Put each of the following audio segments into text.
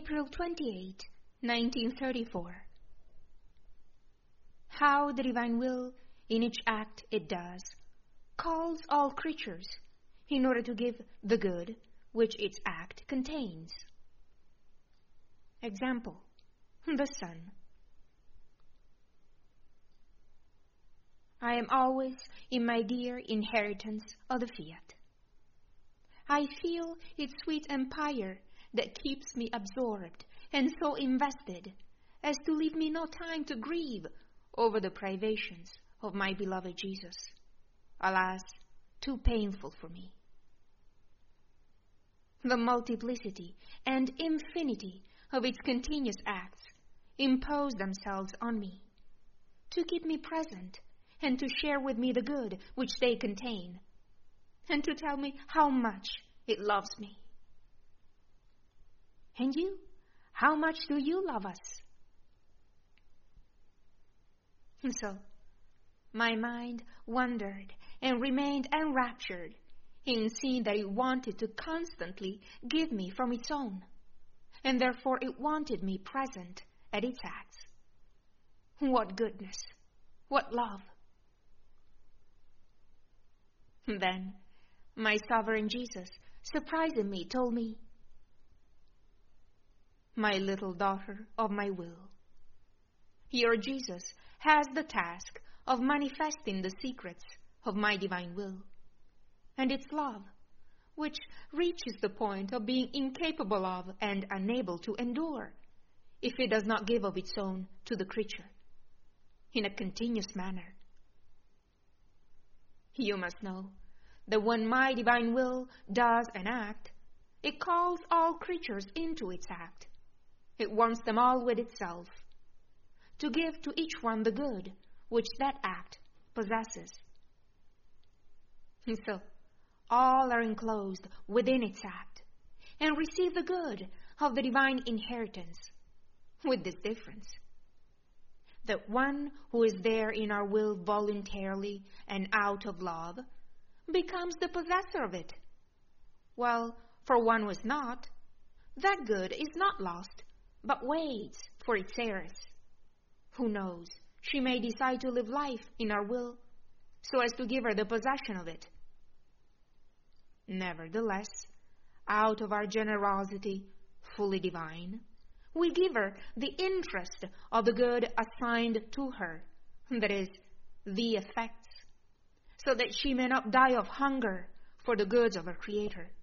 April 28, 1934. How the divine will, in each act it does, calls all creatures in order to give the good which its act contains. Example, the sun. I am always in my dear inheritance of the fiat. I feel its sweet empire that keeps me absorbed and so invested as to leave me no time to grieve over the privations of my beloved Jesus, alas, too painful for me. The multiplicity and infinity of its continuous acts impose themselves on me, to keep me present and to share with me the good which they contain, and to tell me how much it loves me. And you, how much do you love us? And so, my mind wandered and remained enraptured in seeing that it wanted to constantly give me from its own, and therefore it wanted me present at its acts. What goodness! What love! Then, my sovereign Jesus, surprising me, told me, "My little daughter of my will, your Jesus has the task of manifesting the secrets of my divine will, and its love, which reaches the point of being incapable of and unable to endure, if it does not give of its own to the creature, in a continuous manner. You must know that when my divine will does an act, it calls all creatures into its act. It wants them all with itself, to give to each one the good which that act possesses. And so, all are enclosed within its act, and receive the good of the divine inheritance, with this difference, that one who is there in our will voluntarily and out of love becomes the possessor of it, while for one who is not, that good is not lost, but waits for its heirs. Who knows, she may decide to live life in our will, so as to give her the possession of it. Nevertheless, out of our generosity, fully divine, we give her the interest of the good assigned to her, that is, the effects, so that she may not die of hunger for the goods of her Creator.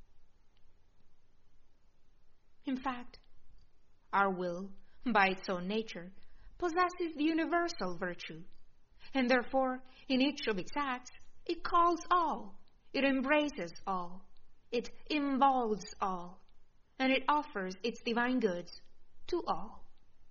In fact, our will, by its own nature, possesses the universal virtue, and therefore, in each of its acts, it calls all, it embraces all, it involves all, and it offers its divine goods to all.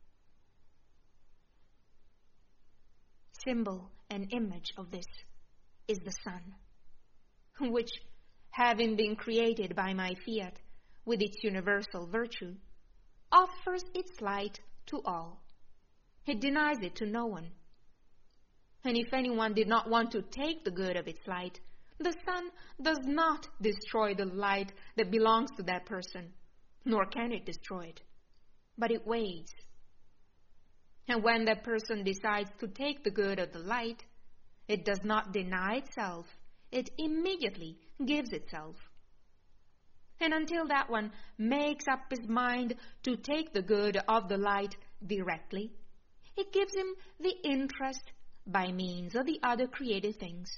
Symbol and image of this is the sun, which, having been created by my fiat with its universal virtue, offers its light to all. It denies it to no one. And if anyone did not want to take the good of its light, the sun does not destroy the light that belongs to that person, nor can it destroy it, but it waits. And when that person decides to take the good of the light, it does not deny itself, it immediately gives itself. And until that one makes up his mind to take the good of the light directly, it gives him the interest by means of the other created things.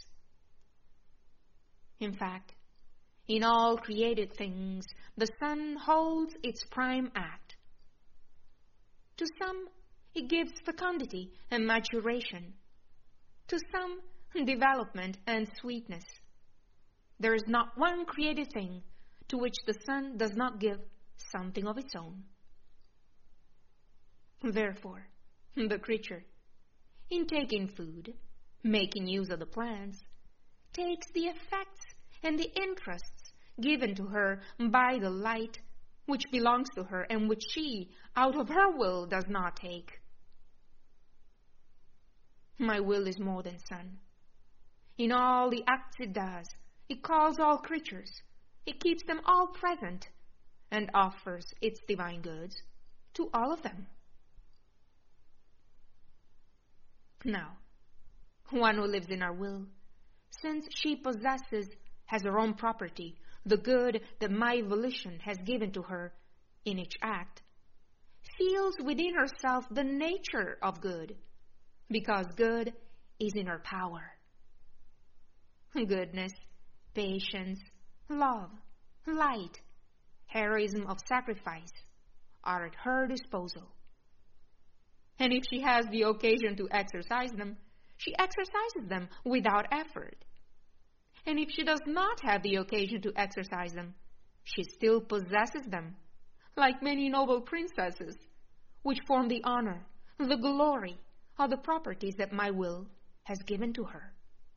In fact, in all created things, the sun holds its prime act. To some, it gives fecundity and maturation. To some, development and sweetness. There is not one created thing to which the sun does not give something of its own. Therefore, the creature, in taking food, making use of the plants, takes the effects and the interests given to her by the light which belongs to her and which she, out of her will, does not take. My will is more than sun. In all the acts it does, it calls all creatures, it keeps them all present, and offers its divine goods to all of them. Now, one who lives in our will, since she possesses as her own property the good that my volition has given to her in each act, feels within herself the nature of good, because good is in her power. Goodness, patience, love, light, heroism of sacrifice are at her disposal. And if she has the occasion to exercise them, she exercises them without effort. And if she does not have the occasion to exercise them, she still possesses them, like many noble princesses, which form the honor, the glory of the properties that my will has given to her.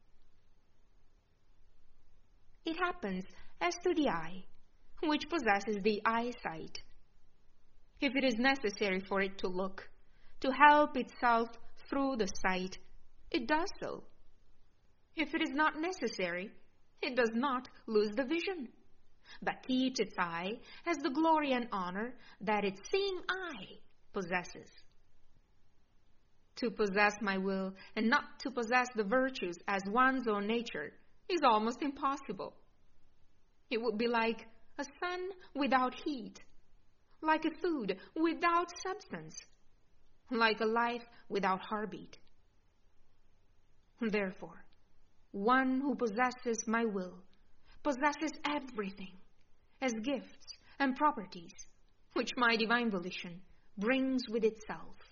It happens as to the eye, which possesses the eyesight. If it is necessary for it to look, to help itself through the sight, it does so. If it is not necessary, it does not lose the vision, but keeps its eye as the glory and honor that its seeing eye possesses. To possess my will and not to possess the virtues as one's own nature is almost impossible. It would be like a sun without heat, like a food without substance, like a life without heartbeat. Therefore, one who possesses my will possesses everything as gifts and properties which my divine volition brings with itself.